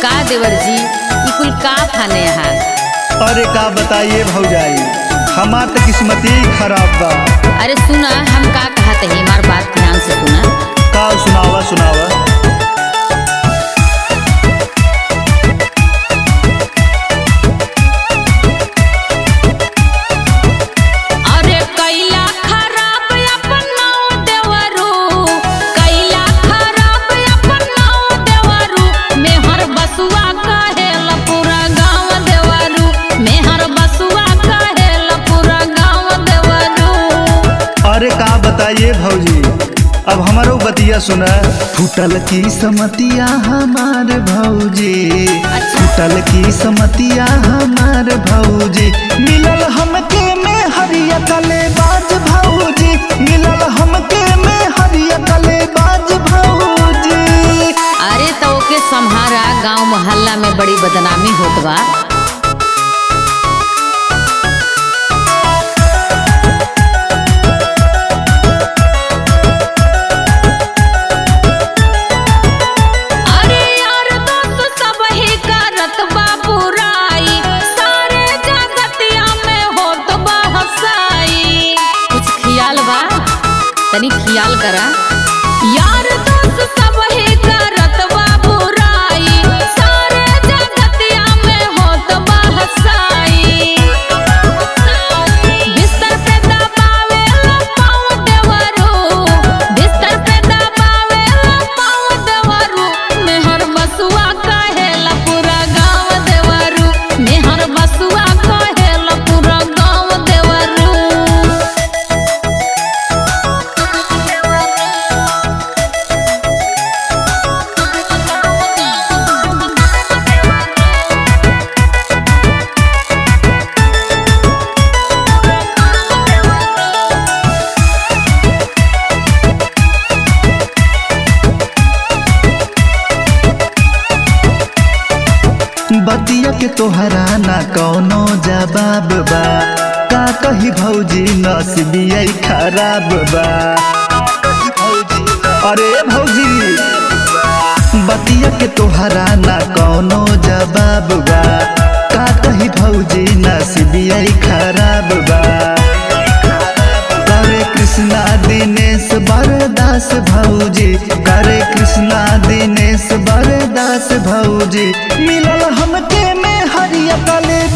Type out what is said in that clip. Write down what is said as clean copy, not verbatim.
का देवर जी ई कुल का खाने यहाँ? अरे का बताइए भौजाई, हमार तो किस्मत ही खराब बा। अरे सुना, हम का कहते हैं, हमार बात ध्यान से सुना। का सुनावा सुनावा। अरे कैला खराब अपन नाव देवरू, कैला खराब अपन नाव देवरू, मेहर बसुआ कहेला पूरा गाँव देवरू, मेहर बसुआ कहेला पूरा गाँव देवरू। अरे का बताइए भौजी, अब हमारो बतिया सुना। फूटल की समतिया हमार भौजी, फूटल की समतिया हमार भौजी, मिलल हमके में हरिया कले बाज भौजी, मिलल हमके में हरिया कले बाज भौजी। अरे तो ओके सम्हारा, गांव मोहल्ला में बड़ी बदनामी होत बा। अरे यार दोस्त सब ही करत बा बुराई, सारे जगतिया में होत बा हसाई। कुछ खियाल बा, तनी खियाल करा। यार दोस्त सब ही करत बा बुराई, सारे जगतिया में होत बा हसाई। बिस्तर पे दबावेला पाँव देवरू, बिस्तर पे दबावेला पाँव देवरू, मेहर बसुआ कहेला पूरा गाँव देवरू, मेहर बसुआ कहेला पूरा गाँव देवरू। बतिया के तोहरा ना कौनो जवाब बा, का कही भौजी नसीबिया खराब बा। अरे भौजी, बतिया के तोहरा ना कौनो जवाब बा, का कही भौजी नसीबिया खराब बा। करे कृष्णा दिनेश बरदास भौजी, करे कृष्णा दिनेश बरदास भौजी, मिलल हमके में हरिया कले